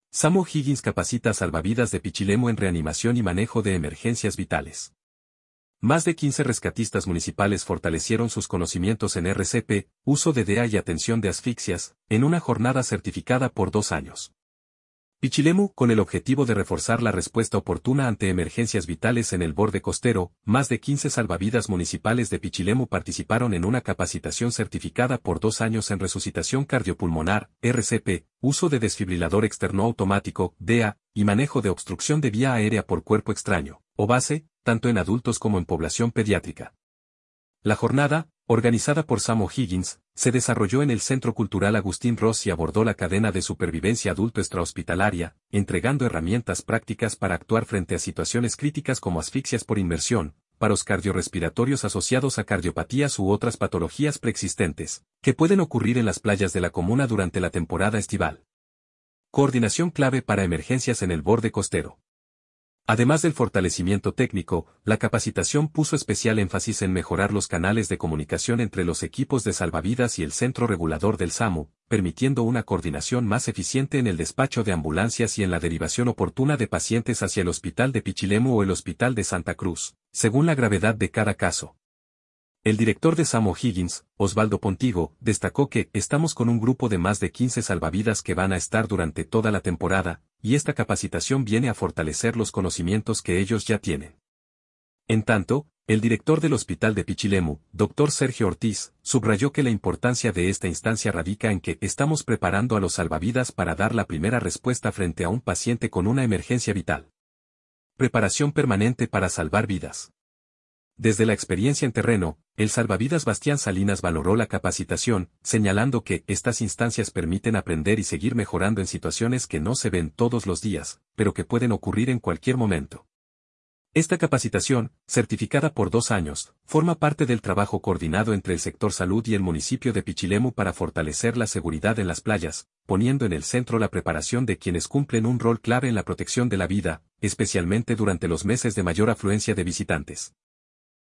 Samo Higgins capacita a salvavidas de Pichilemu en reanimación y manejo de emergencias vitales. Más de 15 rescatistas municipales fortalecieron sus conocimientos en RCP, uso de DEA y atención de asfixias, en una jornada certificada por 2 años. Pichilemu, con el objetivo de reforzar la respuesta oportuna ante emergencias vitales en el borde costero, más de 15 salvavidas municipales de Pichilemu participaron en una capacitación certificada por 2 años en resucitación cardiopulmonar, RCP, uso de desfibrilador externo automático, DEA, y manejo de obstrucción de vía aérea por cuerpo extraño, o base, tanto en adultos como en población pediátrica. La jornada, organizada por Samo Higgins, se desarrolló en el Centro Cultural Agustín Ross y abordó la cadena de supervivencia adulto extrahospitalaria, entregando herramientas prácticas para actuar frente a situaciones críticas como asfixias por inmersión, paros cardiorrespiratorios asociados a cardiopatías u otras patologías preexistentes, que pueden ocurrir en las playas de la comuna durante la temporada estival. Coordinación clave para emergencias en el borde costero. Además del fortalecimiento técnico, la capacitación puso especial énfasis en mejorar los canales de comunicación entre los equipos de salvavidas y el centro regulador del SAMU, permitiendo una coordinación más eficiente en el despacho de ambulancias y en la derivación oportuna de pacientes hacia el Hospital de Pichilemu o el Hospital de Santa Cruz, según la gravedad de cada caso. El director de Samo Higgins, Osvaldo Pontigo, destacó que estamos con un grupo de más de 15 salvavidas que van a estar durante toda la temporada, y esta capacitación viene a fortalecer los conocimientos que ellos ya tienen. En tanto, el director del Hospital de Pichilemu, Dr. Sergio Ortiz, subrayó que la importancia de esta instancia radica en que estamos preparando a los salvavidas para dar la primera respuesta frente a un paciente con una emergencia vital. Preparación permanente para salvar vidas. Desde la experiencia en terreno, el salvavidas Bastián Salinas valoró la capacitación, señalando que estas instancias permiten aprender y seguir mejorando en situaciones que no se ven todos los días, pero que pueden ocurrir en cualquier momento. Esta capacitación, certificada por 2 años, forma parte del trabajo coordinado entre el sector salud y el municipio de Pichilemu para fortalecer la seguridad en las playas, poniendo en el centro la preparación de quienes cumplen un rol clave en la protección de la vida, especialmente durante los meses de mayor afluencia de visitantes.